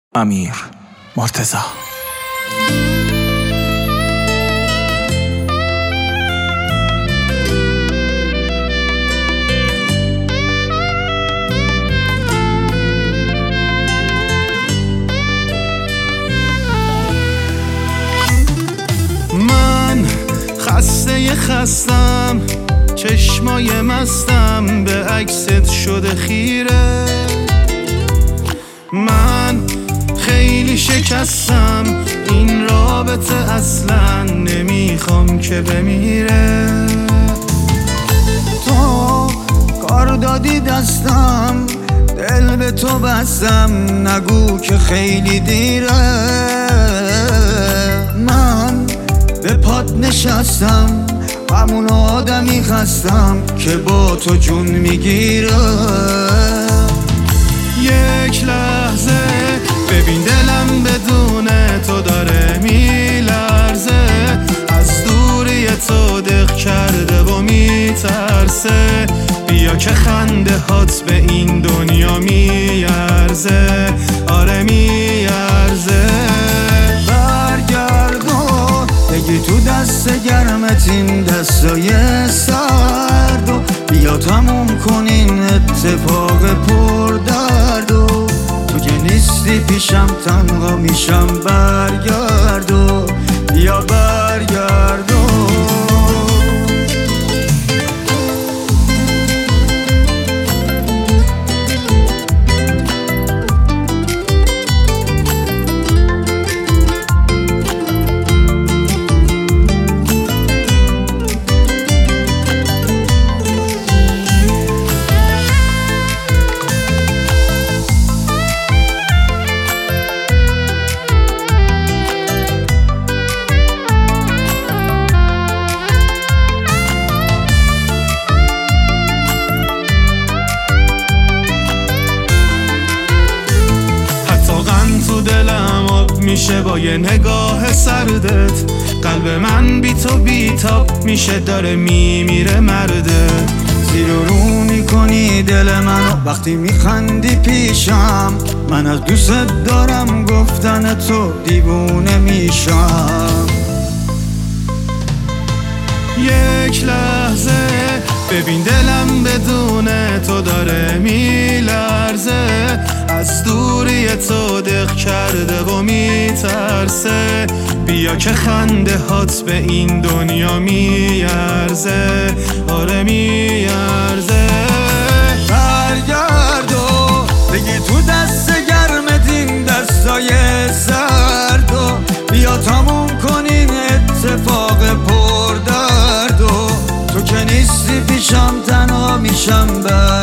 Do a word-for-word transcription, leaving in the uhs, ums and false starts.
امیر مرتضی. من خسته خستم، چشمای مستم به عکست شده خیره. من خیلی شکستم، این رابطه اصلا نمیخوام که بمیره. تو کار دادی دستم، دل به تو بستم، نگو که خیلی دیره. من به پات نشستم، همون آدمی خستم که با تو جون میگیره. یک لحظه ببین دلم بدون تو داره میلرزه، از دوری تو دق کرده و میترسه. بیا که خنده هات به این دنیا میارزه، آره میارزه. برگردون بگی تو دست گرمت این دستای سرد و بیا تموم کنین اتفاق پر درد و تو که نیستی پیشم تنها میشم. برگردون بیا برگردون. تو دلم آب میشه با یه نگاه سردت، قلب من بی تو بی تاب میشه داره میمیره مرده. زیر و رو میکنی دل منو وقتی میخندی پیشم، من از دوست دارم گفتن تو دیوونه میشم. یک لحظه ببین دلم بدون تو داره میلرزه، از دوری تو دق کرده و میترسه. بیا که خنده هات به این دنیا میارزه، آره میارزه. برگردو بگی تو دست گرمت این دستای سرد و بیا تموم کنین اتفاق پر درد و تو که نیستی پیشم تنها میشم.